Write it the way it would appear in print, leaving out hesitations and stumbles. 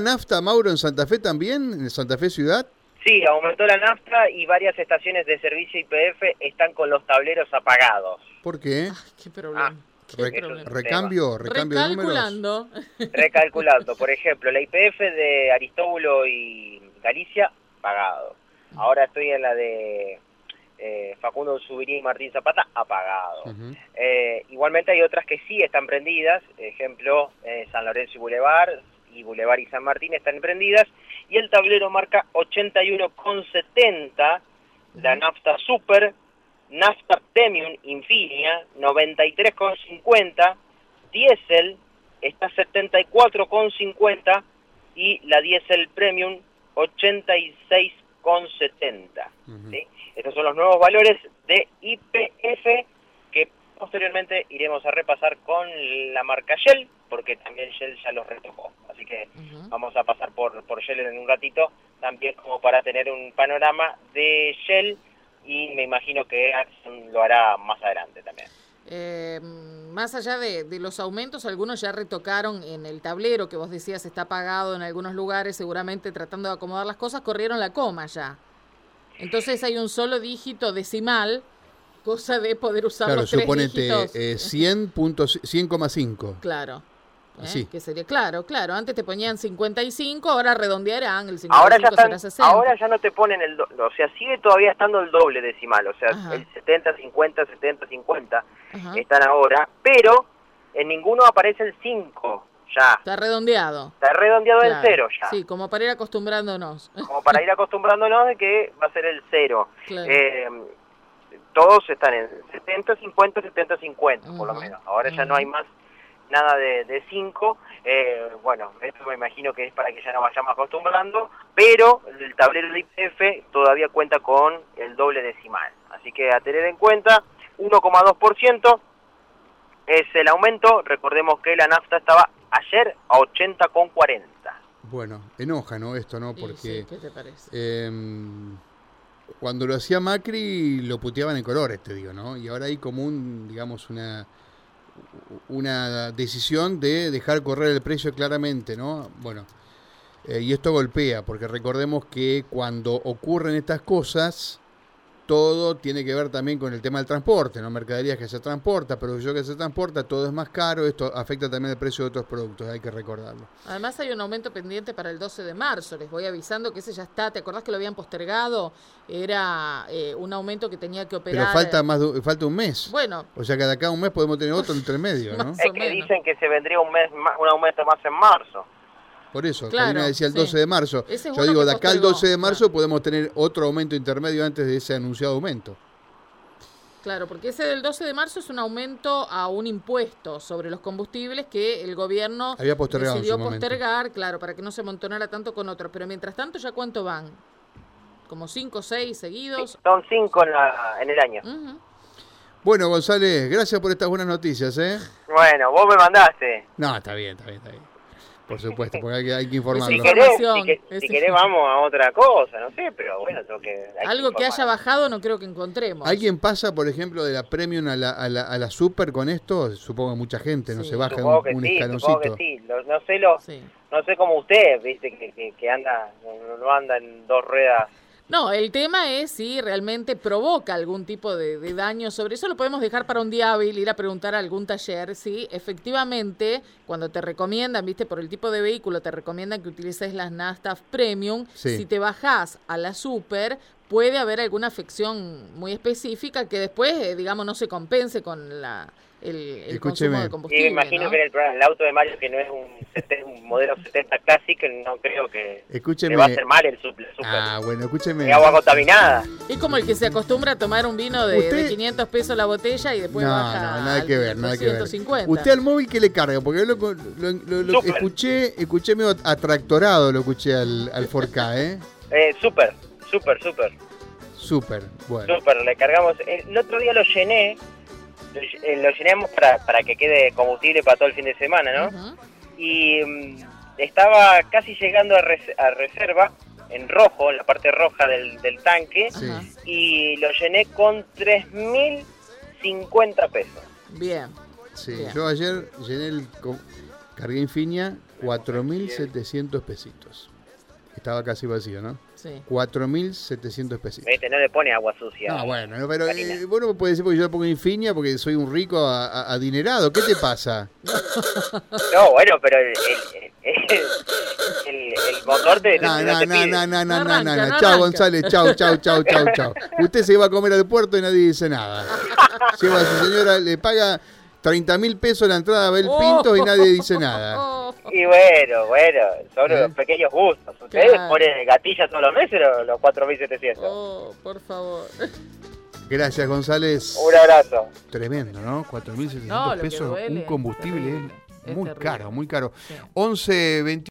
nafta, Mauro, en Santa Fe también? ¿En Santa Fe Ciudad? Sí, aumentó la nafta y varias estaciones de servicio YPF están con los tableros apagados. ¿Por qué? Ay, qué problema. ¿Recambio de números? Recalculando. Recalculando, por ejemplo, la YPF de Aristóbulo y Galicia, pagado. Ahora estoy en la de Facundo Zubiría y Martín Zapata, apagado. Igualmente hay otras que sí están prendidas, ejemplo, San Lorenzo y Boulevard y San Martín están prendidas, y el tablero marca 81,70, la nafta super, nafta premium Infinia 93,50, diésel está 74,50 y la diésel premium 86,70. ¿Sí? Estos son los nuevos valores de YPF que posteriormente iremos a repasar con la marca Shell, porque también Shell ya los retocó. Así que vamos a pasar por Shell en un ratito, también como para tener un panorama de Shell, y me imagino que Axon lo hará más adelante también. Más allá de los aumentos, algunos ya retocaron en el tablero que vos decías está apagado en algunos lugares, seguramente tratando de acomodar las cosas, corrieron la coma ya. Entonces hay un solo dígito decimal, cosa de poder usar los tres dígitos. 100,5. Claro. Sí. Que sería claro. Antes te ponían 55, ahora redondearán el 55 ahora ya será 60. Ahora ya no te ponen el doble, o sea, sigue todavía estando el doble decimal, o sea, el 70, 50, 70, 50 están ahora, pero en ninguno aparece el 5 ya. Está redondeado. Está redondeado claro. en 0 ya. Sí, como para ir acostumbrándonos. Como para ir acostumbrándonos de que va a ser el 0. Claro. Todos están en 70, 50, 70, 50, por lo menos. Ahora ya no hay más nada de 5, bueno, esto me imagino que es para que ya nos vayamos acostumbrando, pero el tablero de YPF todavía cuenta con el doble decimal, así que a tener en cuenta, 1,2% es el aumento. Recordemos que la nafta estaba ayer a 80,40. Bueno, enoja, ¿no? Esto, ¿no? Porque sí, ¿qué te parece? Cuando lo hacía Macri lo puteaban en colores, te digo, ¿no? Y ahora hay como una decisión de dejar correr el precio claramente, ¿no? Bueno, y esto golpea, porque recordemos que cuando ocurren estas cosas, todo tiene que ver también con el tema del transporte, ¿no? Mercaderías que se transporta, producción que se transporta, todo es más caro, esto afecta también el precio de otros productos, hay que recordarlo. Además hay un aumento pendiente para el 12 de marzo, les voy avisando que ese ya está. ¿Te acordás que lo habían postergado? Era un aumento que tenía que operar. Pero falta un mes. Bueno. O sea que de acá a un mes podemos tener otro entre medio, ¿no? Es que dicen que se vendría un aumento más en marzo. Por eso, claro, Karina decía el 12 de marzo. Ese es yo digo, de acá al 12 de marzo claro, podemos tener otro aumento intermedio antes de ese anunciado aumento. Claro, porque ese del 12 de marzo es un aumento a un impuesto sobre los combustibles que el gobierno había postergado decidió postergar, claro, para que no se amontonara tanto con otros. Pero mientras tanto, ¿ya cuánto van? ¿Como 5 o 6 seguidos? Sí, son 5 en el año. Bueno, González, gracias por estas buenas noticias, ¿eh? Bueno, vos me mandaste. No, está bien. Por supuesto, porque hay que informarlo. Si querés vamos a otra cosa, no sé, pero bueno, algo que haya bajado no creo que encontremos. ¿Alguien pasa, por ejemplo, de la Premium a la Super con esto? Supongo que mucha gente, ¿no? Se baja un escaloncito. Supongo que sí, no sé cómo usted, viste, que anda, no anda en dos ruedas. No, el tema es si realmente provoca algún tipo de daño. Sobre eso lo podemos dejar para un día hábil, ir a preguntar a algún taller si efectivamente cuando te recomiendan, viste, por el tipo de vehículo, te recomiendan que utilices las naftas premium. Si te bajás a la super, puede haber alguna afección muy específica que después, digamos, no se compense con el consumo de combustible. Y me imagino, ¿no? Que el auto de Mario, que no es un modelo 70 Classic, no creo que le va a hacer mal el Super. Ah, bueno, escúcheme. Es agua contaminada. Es como el que se acostumbra a tomar un vino de 500 pesos la botella y después baja nada que ver, nada 150. Que ver. ¿Usted al móvil qué le carga? Porque yo lo escuché medio atractorado, lo escuché al 4K, ¿eh? Super, bueno. Super, le cargamos. El otro día lo llenamos para que quede combustible para todo el fin de semana, ¿no? Y estaba casi llegando a reserva, en rojo, en la parte roja del tanque, y lo llené con 3.050 pesos. Bien. Sí, bien. Yo ayer llené cargué Infinia 4.700 pesitos. Estaba casi vacío, ¿no? Sí. 4.700 pesitos. No le pone agua sucia. Ah, bueno, pero bueno, puede decir porque yo le pongo infinia porque soy un rico adinerado. ¿Qué te pasa? No, bueno, pero el motor te No. arranca. Chao, González, chao. Usted se va a comer al puerto y nadie dice nada. Lleva a su señora, le paga 30.000 pesos la entrada a ver Pintos y nadie dice nada. Y bueno, son los pequeños gustos. ¿Ustedes ponen gatilla todos los meses los 4.700? Oh, por favor. Gracias, González. Un abrazo. Tremendo, ¿no? 4.700 pesos, duele, un combustible es muy terrible. caro, muy caro. Sí. 11:21